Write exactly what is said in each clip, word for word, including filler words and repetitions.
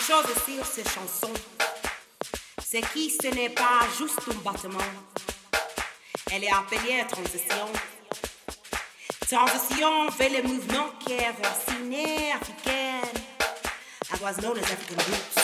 chose sur ces chansons, c'est que ce n'est pas juste un battement. Elle est appelée transition. Transition vers le mouvement qui est racine africaine. It was known as African roots.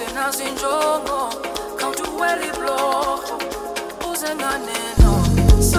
Zinjongo, come to Welly Blow, who's an aneno.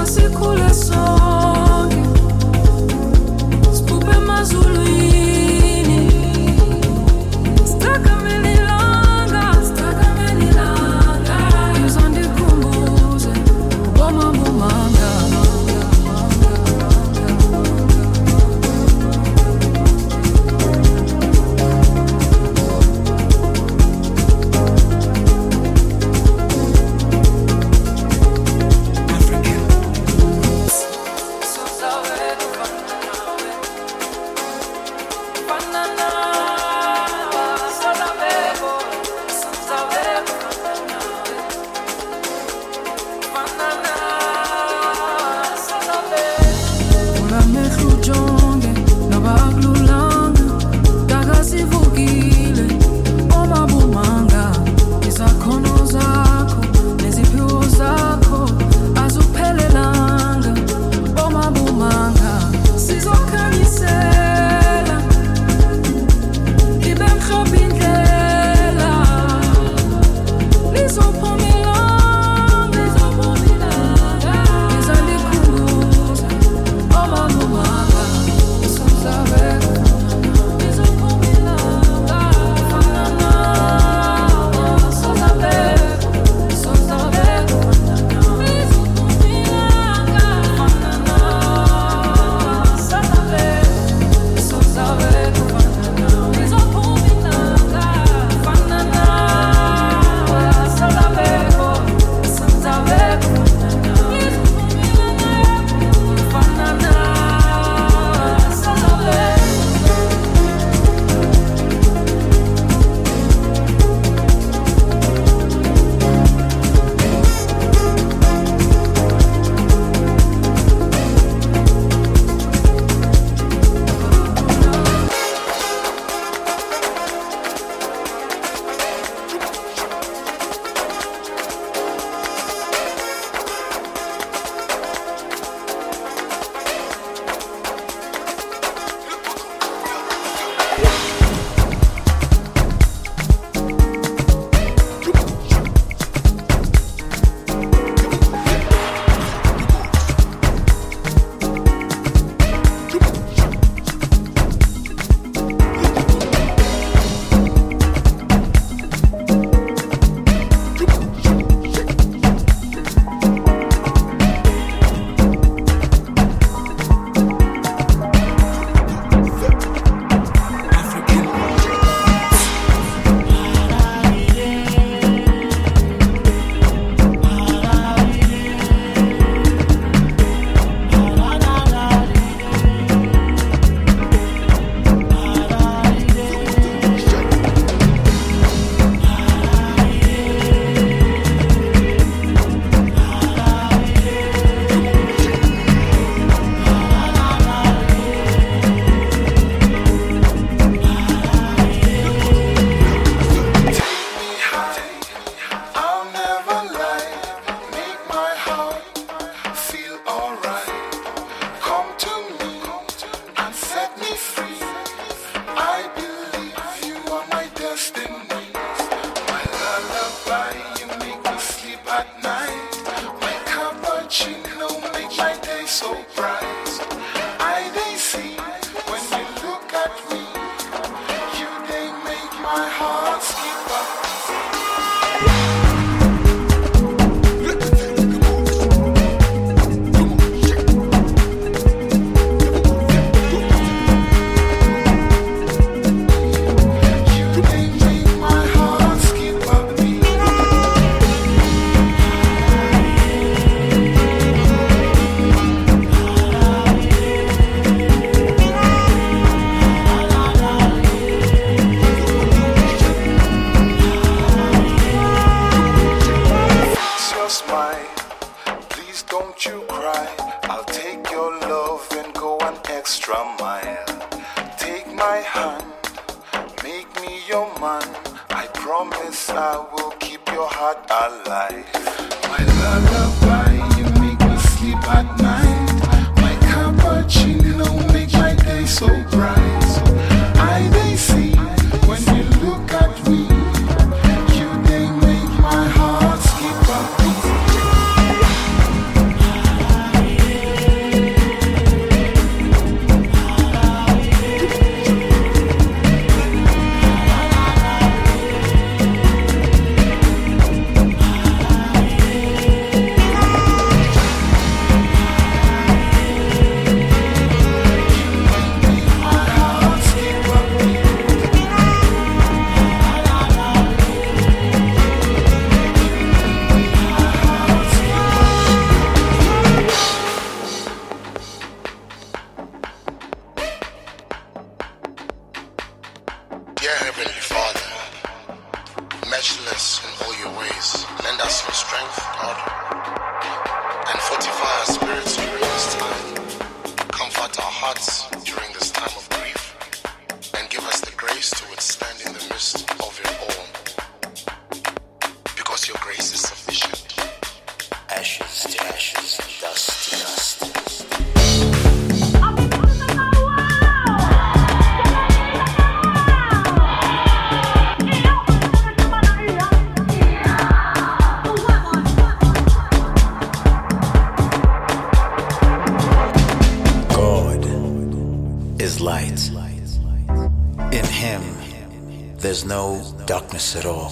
At all.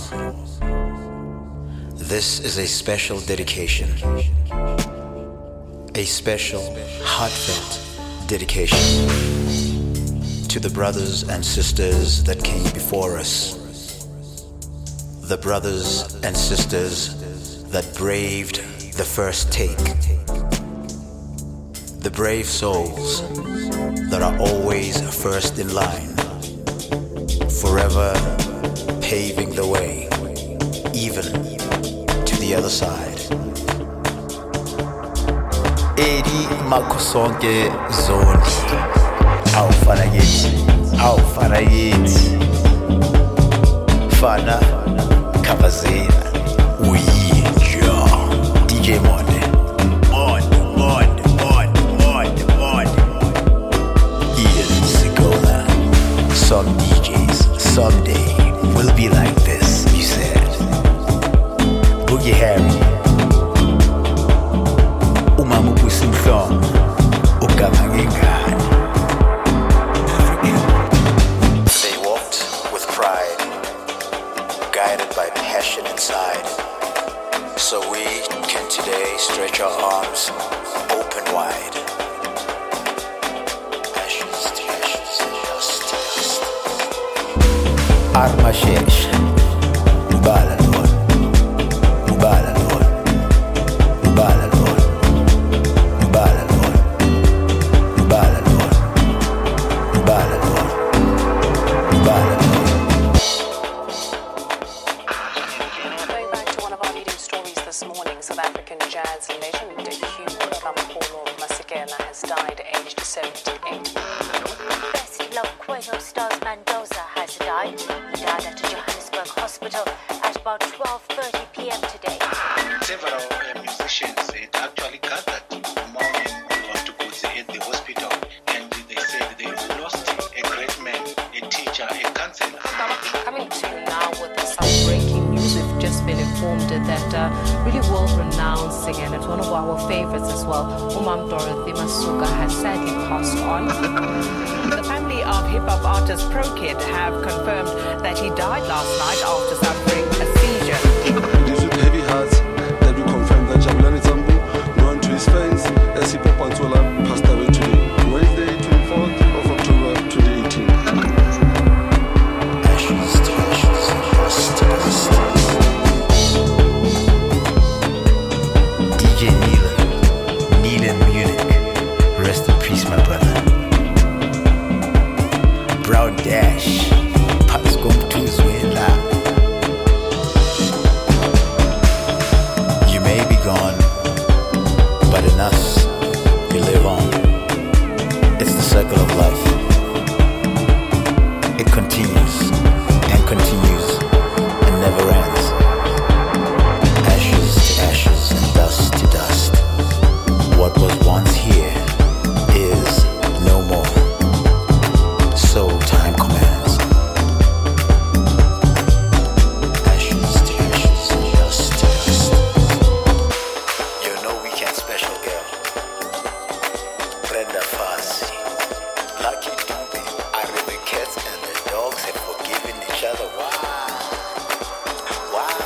This is a special dedication, a special heartfelt dedication to the brothers and sisters that came before us, the brothers and sisters that braved the first take, the brave souls that are always first in line, forever paving the way, even to the other side. Eri makosonke zoni, awufana yithi, awufana yithi, fana kavazela, uyinja, D J Monde, Monde, Monde, Monde, Monde, Monde, Ian Sigola, some D Js, someday will be like this, you said. Boogie Harry, Umamu Pusimflom, Ukamangingad. They walked with pride, guided by passion inside. So we can today stretch our arms open wide. Ashes to ashes, dust to dust. Armashesh, Mubala Lord, Mubala Lord, Mubala Lord, Mubala Lord, Mubala Lord, Mubala Lord, Mubala Lord. Going back to one of our leading stories this morning, South African jazz legend Hugh Ramapolo Masekela has died aged seventy-eight. Best Love Quavo stars Mendoza has died. He died at a Johannesburg hospital at about twelve thirty p.m. today. Several uh, musicians had actually gathered morning to go at the hospital, and they said they lost a great man, a teacher, a counselor. Coming to you now with some breaking news. We've just been informed that uh, really world-renowned singer, and it's one of our favorites as well, Umam Dorothy Masuka, has sadly passed on. The family of hip-hop artist Pro Kid have confirmed that he died last night after suffering a seizure. It is with heavy hearts that we confirm that Jabulani Zambu, known to his fans as Hip Hop Antwola, passed away today, Wednesday, twenty-fourth of October, twenty eighteen. Ashes to ashes, dust to dust. D J Neelan, Neelan Munich, rest in peace, my brother. Brown Dash, Pops Go to Zwela. You may be gone, but in us, you live on. It's the circle of life. It continues and continues and never ends. Ashes to ashes and dust to dust. What was once here is no more. So time commands. Ashes to ashes and dust to dust. You know weekend special girl, Brenda Fassie, Lucky Dube, Ari the cats and the dogs have forgiven each other. Wow, wow.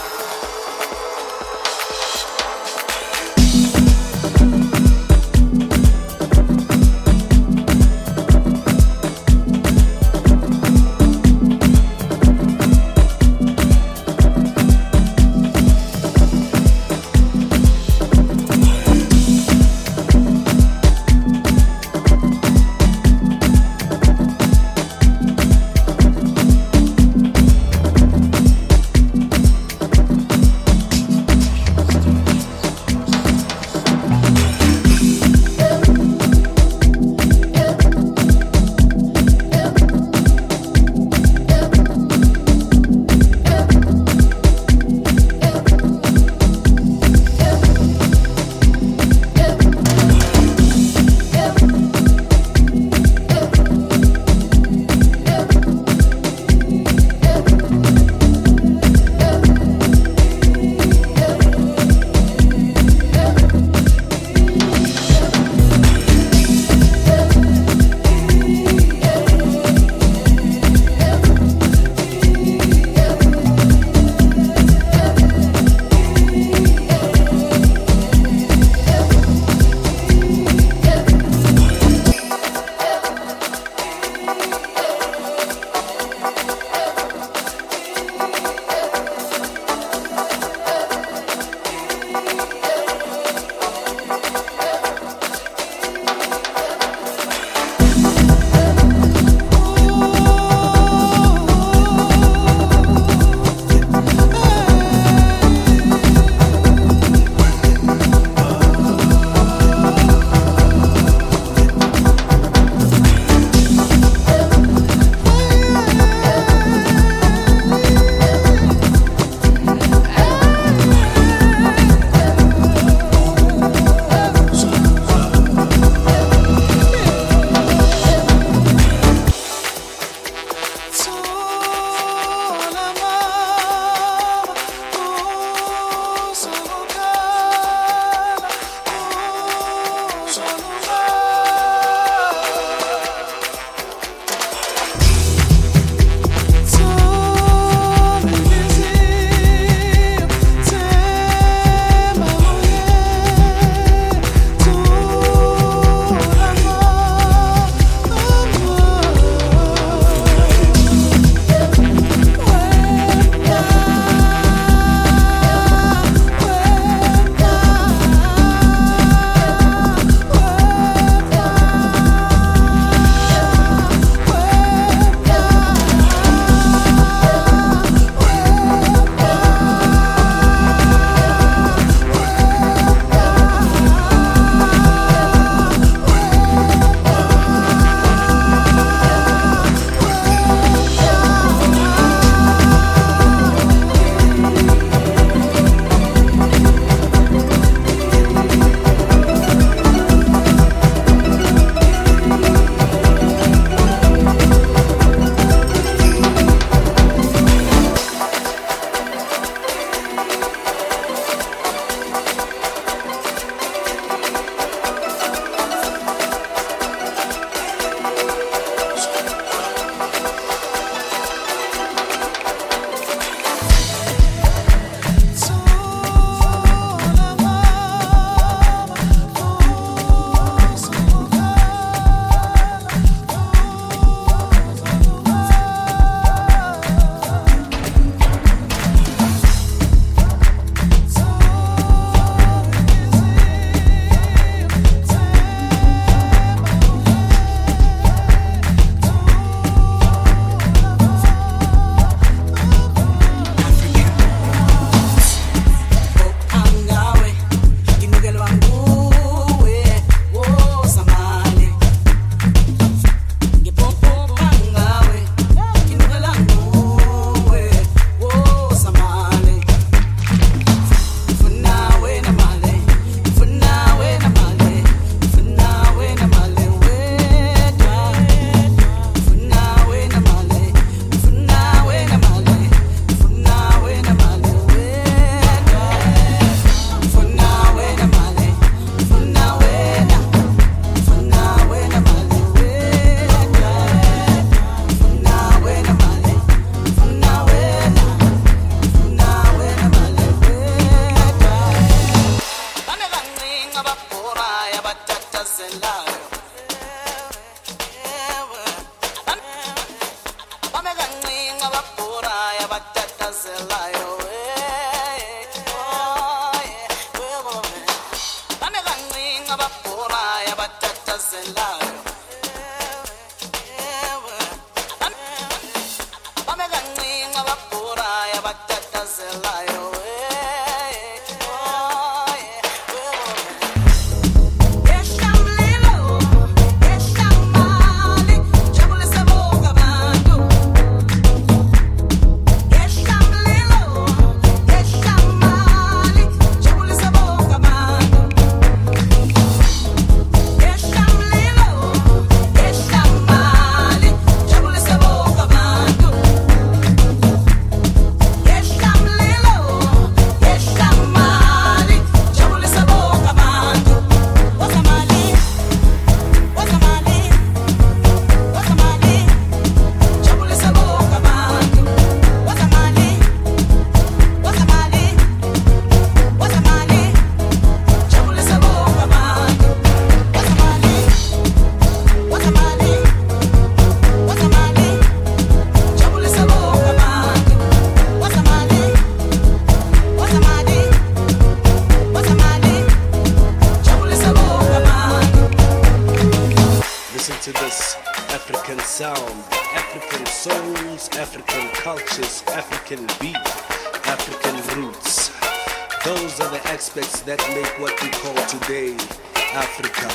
sound, African souls, African cultures, African beat, African roots. Those are the aspects that make what we call today Africa,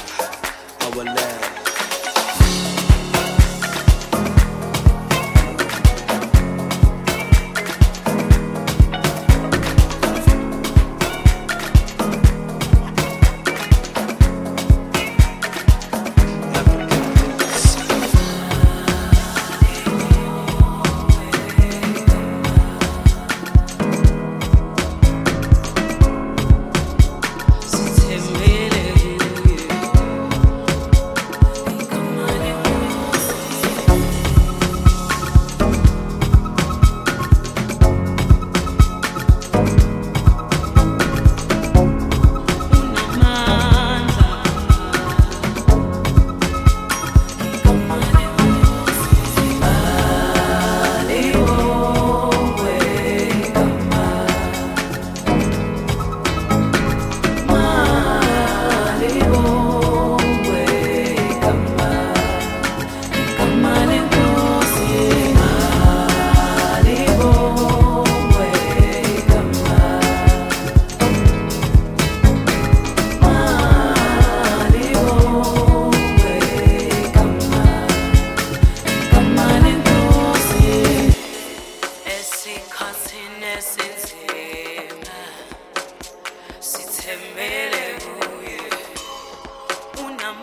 our land. Sithembele kuye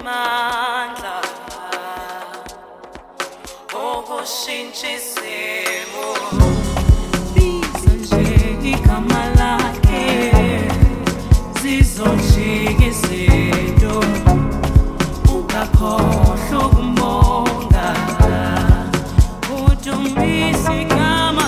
namandla okushintsha isimo biza nje igama lakhe zizojika izinto ungakhohlwa ukumbonga udumbisa igama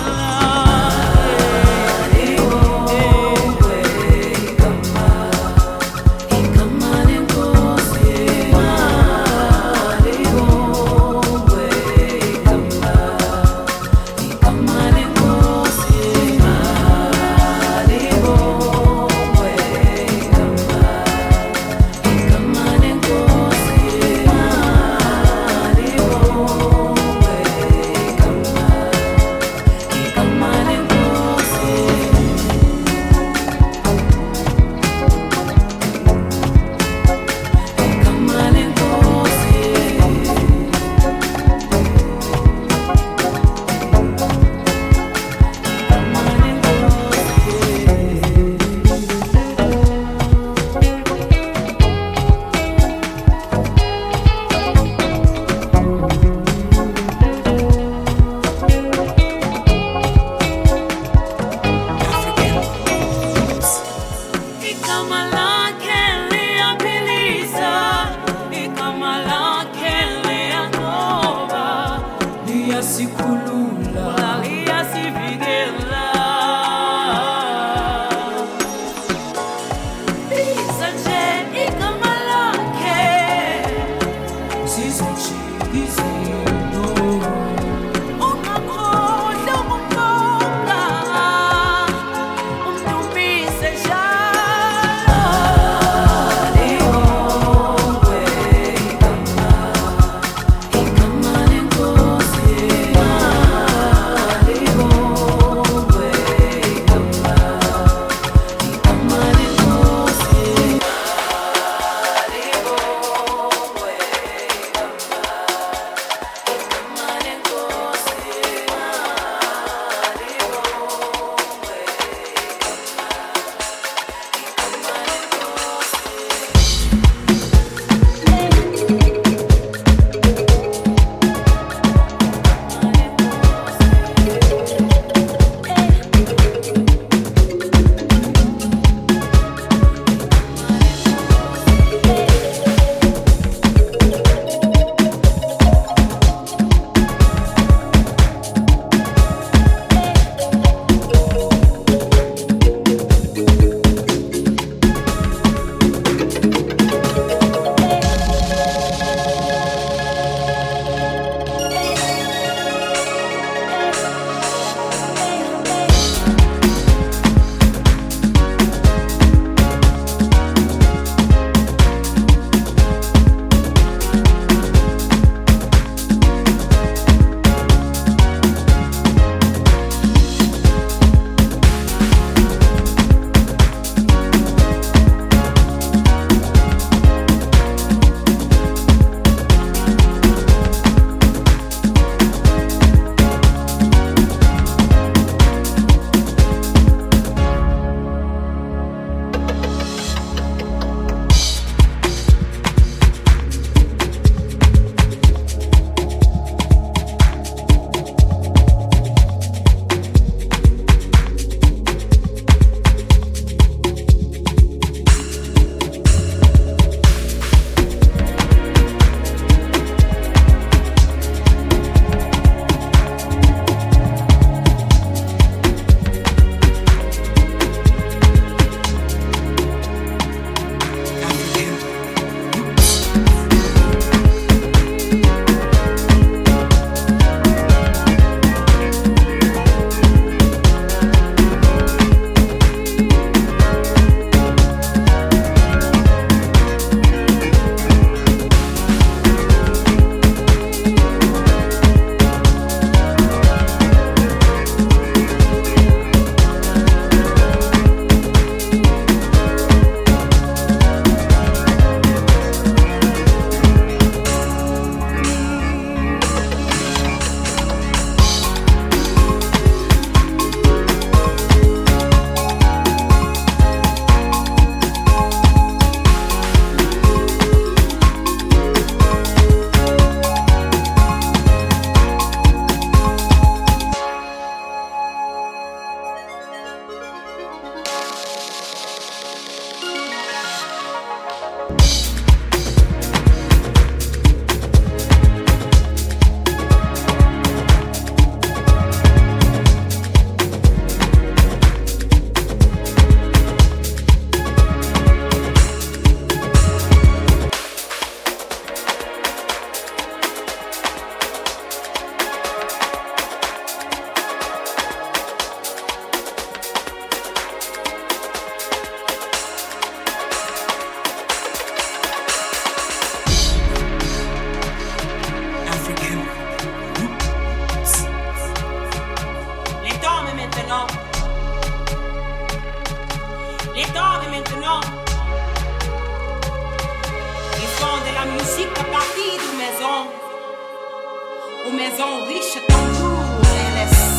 musique à partir de maison. Aux maisons riches tambour et les